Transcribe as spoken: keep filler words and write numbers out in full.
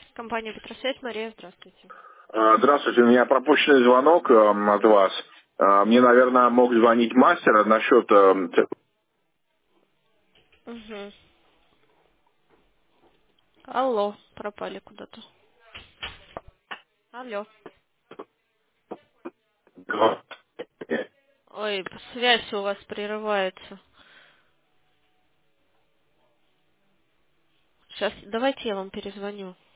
Компания Петросвязь, Мария, здравствуйте. А, Здравствуйте, у меня пропущенный звонок эм, от вас. А, Мне, наверное, мог звонить мастер насчет... эм, т- Угу. Алло, пропали куда-то. Алло. Ой, связь у вас прерывается. Сейчас, давайте я вам перезвоню.